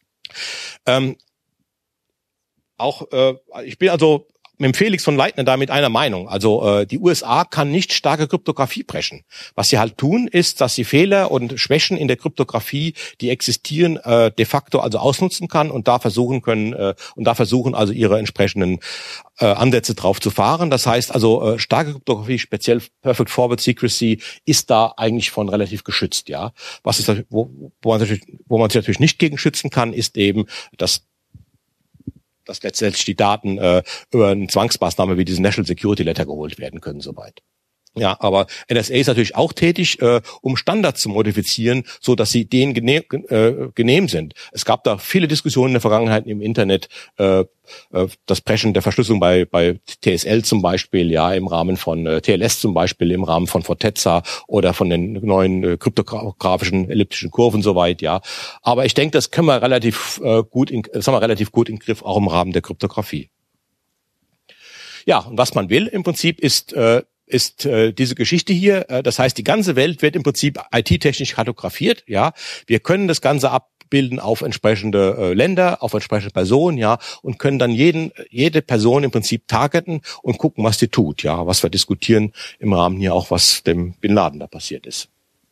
[SPEAKER 3] Ich bin also mit Felix von Leitner da mit einer Meinung. Also die USA kann nicht starke Kryptographie brechen. Was sie halt tun, ist, dass sie Fehler und Schwächen in der Kryptographie, die existieren, de facto also ausnutzen kann und da versuchen also ihre entsprechenden Ansätze drauf zu fahren. Das heißt also starke Kryptographie, speziell Perfect Forward Secrecy, ist da eigentlich von relativ geschützt. Ja, wo man sich natürlich nicht gegen schützen kann, ist eben dass letztendlich die Daten über eine Zwangsmaßnahme wie diesen National Security Letter geholt werden können soweit. Ja, aber NSA ist natürlich auch tätig, um Standards zu modifizieren, so dass sie denen genehm sind. Es gab da viele Diskussionen in der Vergangenheit im Internet, das Brechen der Verschlüsselung bei TSL zum Beispiel, ja, im Rahmen von TLS zum Beispiel, im Rahmen von Fortezza oder von den neuen kryptografischen elliptischen Kurven soweit, ja. Aber ich denke, das haben wir relativ gut in den Griff, auch im Rahmen der Kryptographie. Ja, und was man will im Prinzip ist diese Geschichte hier, das heißt, die ganze Welt wird im Prinzip IT-technisch kartografiert, ja. Wir können das Ganze abbilden auf entsprechende Länder, auf entsprechende Personen, ja, und können dann jede Person im Prinzip targeten und gucken, was die tut, ja, was wir diskutieren im Rahmen hier auch, was dem Bin Laden da passiert ist.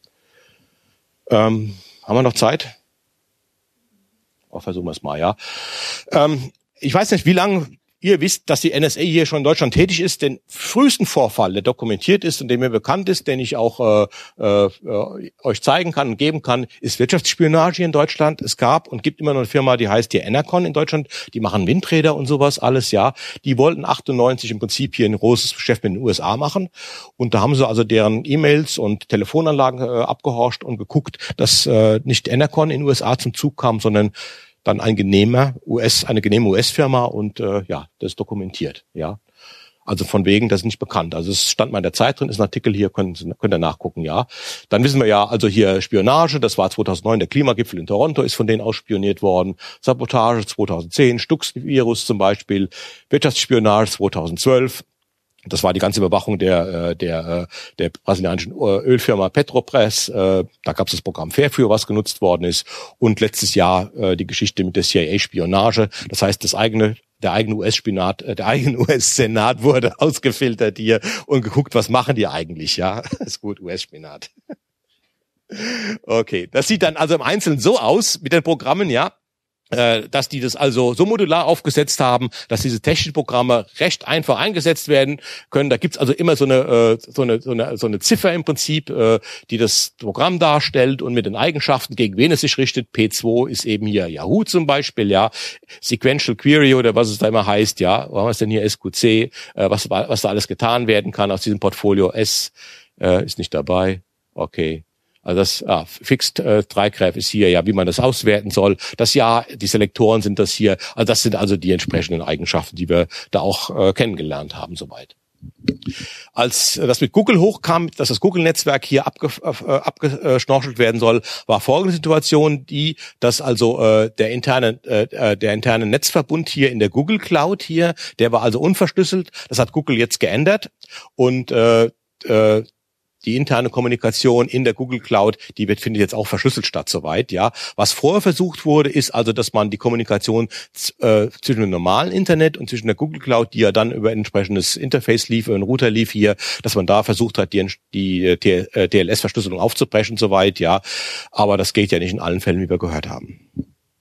[SPEAKER 3] Haben wir noch Zeit? Versuchen wir es mal, ja. Ich weiß nicht, wie lange ihr wisst, dass die NSA hier schon in Deutschland tätig ist. Den frühesten Vorfall, der dokumentiert ist und der mir bekannt ist, den ich auch euch zeigen kann und geben kann, ist Wirtschaftsspionage hier in Deutschland. Es gab und gibt immer noch eine Firma, die heißt hier Enercon in Deutschland. Die machen Windräder und sowas alles, ja. Die wollten 98 im Prinzip hier ein großes Geschäft mit den USA machen. Und da haben sie also deren E-Mails und Telefonanlagen abgehorcht und geguckt, dass nicht Enercon in den USA zum Zug kam, sondern dann eine genehme US-Firma und das ist dokumentiert, ja. Also von wegen, das ist nicht bekannt. Also es stand mal in der Zeit drin, ist ein Artikel hier, könnt ihr nachgucken, ja. Dann wissen wir ja, also hier Spionage, das war 2009, der Klimagipfel in Toronto ist von denen ausspioniert worden. Sabotage 2010, Stux-Virus zum Beispiel, Wirtschaftsspionage 2012. Das war die ganze Überwachung der brasilianischen Ölfirma Petrobras. Da gab es das Programm Fairview, was genutzt worden ist. Und letztes Jahr die Geschichte mit der CIA-Spionage. Das heißt, der eigene US-Senat wurde ausgefiltert hier und geguckt, was machen die eigentlich, ja. Ist gut, US-Spionat. Okay, das sieht dann also im Einzelnen so aus mit den Programmen, ja, dass die das also so modular aufgesetzt haben, dass diese technischen Programme recht einfach eingesetzt werden können. Da gibt's also immer so eine Ziffer im Prinzip, die das Programm darstellt und mit den Eigenschaften, gegen wen es sich richtet. P2 ist eben hier Yahoo zum Beispiel, ja, Sequential Query oder was es da immer heißt, ja. Was haben wir denn hier? SQC, was da alles getan werden kann aus diesem Portfolio. S ist nicht dabei. Okay. Also das Fixed Dreigraph ist hier, ja, wie man das auswerten soll. Das ja, die Selektoren sind das hier. Also das sind also die entsprechenden Eigenschaften, die wir da auch kennengelernt haben soweit. Als das mit Google hochkam, dass das Google-Netzwerk hier abgeschnorchelt werden soll, war folgende Situation, dass also der interne Netzverbund hier in der Google Cloud hier, der war also unverschlüsselt. Das hat Google jetzt geändert und die interne Kommunikation in der Google Cloud, findet jetzt auch verschlüsselt statt soweit, ja. Was vorher versucht wurde, ist also, dass man die Kommunikation zwischen dem normalen Internet und zwischen der Google Cloud, die ja dann über ein entsprechendes Interface lief, über einen Router lief hier, dass man da versucht hat, die TLS-Verschlüsselung aufzubrechen soweit, ja. Aber das geht ja nicht in allen Fällen, wie wir gehört haben.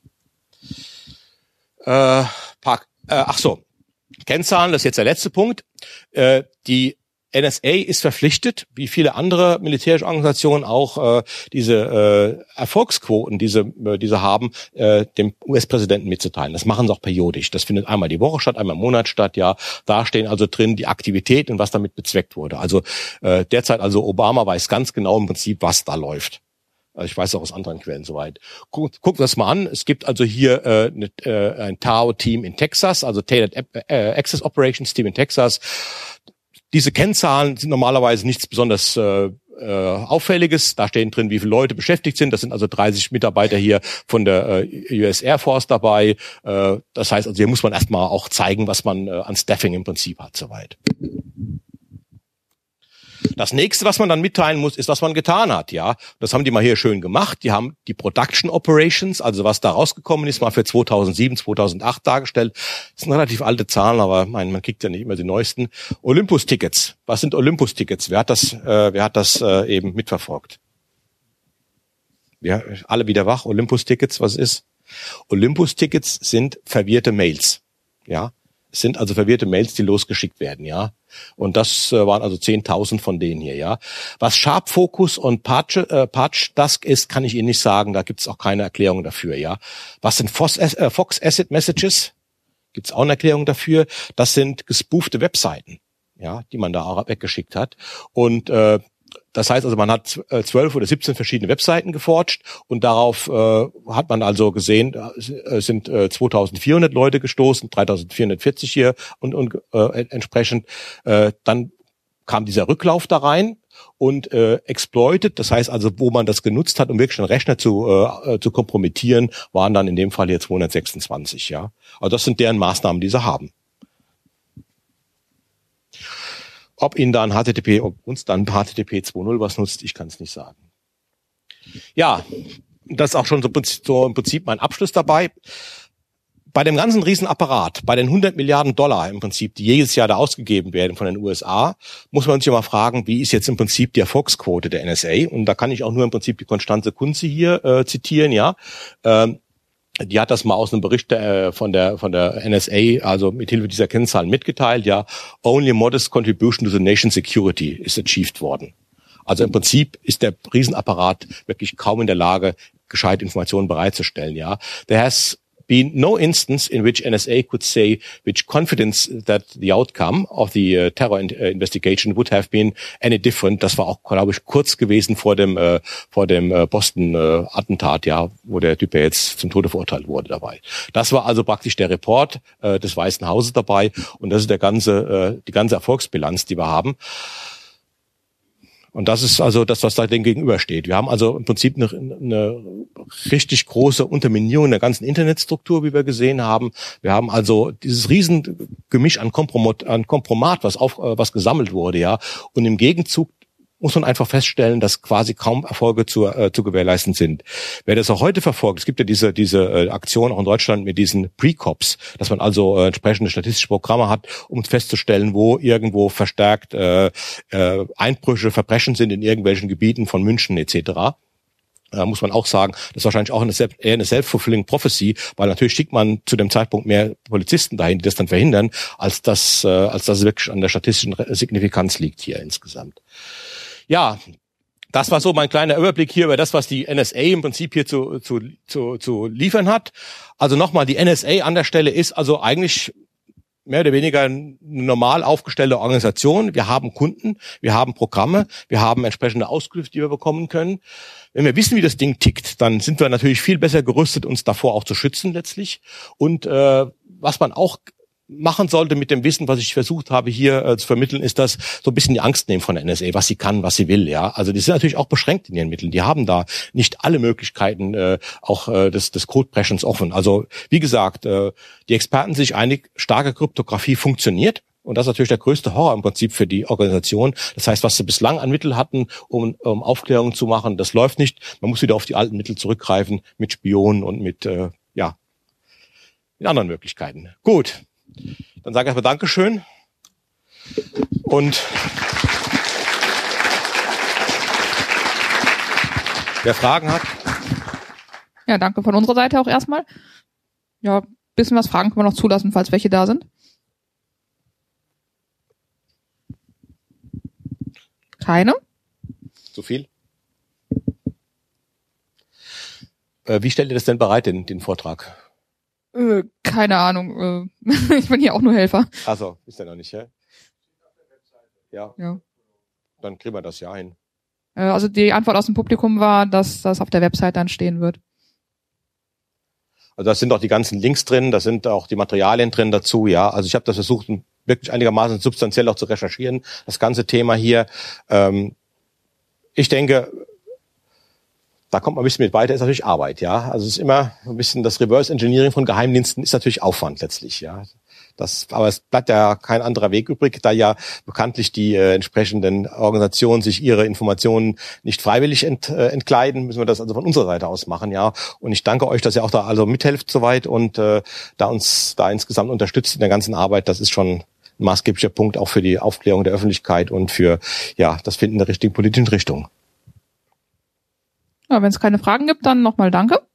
[SPEAKER 3] Kennzahlen, das ist jetzt der letzte Punkt. Die NSA ist verpflichtet, wie viele andere militärische Organisationen auch, diese Erfolgsquoten, diese haben, dem US-Präsidenten mitzuteilen. Das machen sie auch periodisch. Das findet einmal die Woche statt, einmal im Monat statt, ja. Da stehen also drin die Aktivität und was damit bezweckt wurde. Also derzeit, also Obama weiß ganz genau im Prinzip, was da läuft. Also ich weiß auch aus anderen Quellen soweit. Guckt das mal an. Es gibt also hier ein TAO-Team in Texas, also Tailored Access Operations Team in Texas. Diese Kennzahlen sind normalerweise nichts besonders Auffälliges. Da stehen drin, wie viele Leute beschäftigt sind. Das sind also 30 Mitarbeiter hier von der US Air Force dabei. Das heißt, also hier muss man erstmal auch zeigen, was man an Staffing im Prinzip hat soweit. Das nächste, was man dann mitteilen muss, ist, was man getan hat, ja. Das haben die mal hier schön gemacht. Die haben die Production Operations, also was da rausgekommen ist, mal für 2007, 2008 dargestellt. Das sind relativ alte Zahlen, aber man kriegt ja nicht immer die neuesten. Olympus-Tickets. Was sind Olympus-Tickets? Wer hat das eben mitverfolgt? Ja, alle wieder wach. Olympus-Tickets, was ist? Olympus-Tickets sind verwirrte Mails, ja. Es sind also verwirrte Mails, die losgeschickt werden, ja. Und das waren also 10.000 von denen hier, ja. Was Sharp Focus und Parch Dusk ist, kann ich Ihnen nicht sagen. Da gibt es auch keine Erklärung dafür, ja. Was sind Fox Acid Messages? Gibt es auch eine Erklärung dafür. Das sind gespoofte Webseiten, ja, die man da auch weggeschickt hat. Und das heißt also, man hat 12 oder 17 verschiedene Webseiten geforscht und darauf hat man also gesehen, es sind 2400 Leute gestoßen, 3440 hier und entsprechend dann kam dieser Rücklauf da rein und exploited, das heißt also, wo man das genutzt hat, um wirklich einen Rechner zu kompromittieren, waren dann in dem Fall hier 226, ja. Also das sind deren Maßnahmen, die sie haben. Ob Ihnen dann uns dann HTTP 2.0 was nutzt, ich kann es nicht sagen. Ja, das ist auch schon so im Prinzip mein Abschluss dabei. Bei dem ganzen Riesenapparat, bei den 100 Milliarden Dollar im Prinzip, die jedes Jahr da ausgegeben werden von den USA, muss man sich ja mal fragen, wie ist jetzt im Prinzip die Erfolgsquote der NSA? Und da kann ich auch nur im Prinzip die Constanze Kunze hier zitieren, ja. Die hat das mal aus einem Bericht von der NSA, also mit Hilfe dieser Kennzahlen mitgeteilt, ja. Only modest contribution to the nation's security is achieved worden. Also im Prinzip ist der Riesenapparat wirklich kaum in der Lage, gescheit Informationen bereitzustellen, ja. There has been no instance in which NSA could say with confidence that the outcome of the terror investigation would have been any different. Das war auch, glaube ich, kurz gewesen vor dem Boston-Attentat, ja, wo der Typ ja jetzt zum Tode verurteilt wurde dabei. Das war also praktisch der Report des Weißen Hauses dabei und das ist die ganze Erfolgsbilanz, die wir haben. Und das ist also das, was da dem gegenübersteht. Wir haben also im Prinzip eine richtig große Unterminierung der ganzen Internetstruktur, wie wir gesehen haben. Wir haben also dieses Riesengemisch an Kompromat, was gesammelt wurde, ja. Und im Gegenzug muss man einfach feststellen, dass quasi kaum Erfolge zu gewährleisten sind. Wer das auch heute verfolgt, es gibt ja diese Aktion auch in Deutschland mit diesen Pre-Cops, dass man also entsprechende statistische Programme hat, um festzustellen, wo irgendwo verstärkt Einbrüche, Verbrechen sind in irgendwelchen Gebieten von München etc. Da muss man auch sagen, das ist wahrscheinlich auch eher eine self-fulfilling prophecy, weil natürlich schickt man zu dem Zeitpunkt mehr Polizisten dahin, die das dann verhindern, als dass es wirklich an der statistischen Signifikanz liegt hier insgesamt. Ja, das war so mein kleiner Überblick hier über das, was die NSA im Prinzip hier zu liefern hat. Also nochmal, die NSA an der Stelle ist also eigentlich mehr oder weniger eine normal aufgestellte Organisation. Wir haben Kunden, wir haben Programme, wir haben entsprechende Auskünfte, die wir bekommen können. Wenn wir wissen, wie das Ding tickt, dann sind wir natürlich viel besser gerüstet, uns davor auch zu schützen letztlich. Und was man auch machen sollte mit dem Wissen, was ich versucht habe hier zu vermitteln, ist das so ein bisschen die Angst nehmen von der NSA, was sie kann, was sie will. Ja, also die sind natürlich auch beschränkt in ihren Mitteln. Die haben da nicht alle Möglichkeiten des Codebrechens offen. Also wie gesagt, die Experten sind sich einig, starke Kryptographie funktioniert. Und das ist natürlich der größte Horror im Prinzip für die Organisation. Das heißt, was sie bislang an Mitteln hatten, um Aufklärung zu machen, das läuft nicht. Man muss wieder auf die alten Mittel zurückgreifen, mit Spionen und mit anderen Möglichkeiten. Gut. Dann sage ich erstmal Dankeschön. Und wer Fragen hat?
[SPEAKER 4] Ja, danke von unserer Seite auch erstmal. Ja, bisschen was Fragen können wir noch zulassen, falls welche da sind. Keine?
[SPEAKER 3] Zu viel? Wie stellt ihr das denn bereit, den Vortrag?
[SPEAKER 4] Keine Ahnung. Ich bin hier auch nur Helfer.
[SPEAKER 3] Also, ist ja noch nicht, ja?
[SPEAKER 4] Ja.
[SPEAKER 3] Dann kriegen wir das ja hin.
[SPEAKER 4] Also die Antwort aus dem Publikum war, dass das auf der Website dann stehen wird.
[SPEAKER 3] Also da sind auch die ganzen Links drin, da sind auch die Materialien drin dazu, ja. Also ich habe das versucht, wirklich einigermaßen substanziell auch zu recherchieren, das ganze Thema hier. Ich denke, da kommt man ein bisschen mit weiter, ist natürlich Arbeit, ja. Also es ist immer ein bisschen das Reverse Engineering von Geheimdiensten ist natürlich Aufwand letztlich, ja. Aber es bleibt ja kein anderer Weg übrig, da ja bekanntlich die entsprechenden Organisationen sich ihre Informationen nicht freiwillig entkleiden, müssen wir das also von unserer Seite aus machen, ja. Und ich danke euch, dass ihr auch da also mithelft soweit und da uns da insgesamt unterstützt in der ganzen Arbeit. Das ist schon ein maßgeblicher Punkt auch für die Aufklärung der Öffentlichkeit und für das Finden der richtigen politischen Richtung.
[SPEAKER 4] Ja, wenn es keine Fragen gibt, dann nochmal danke.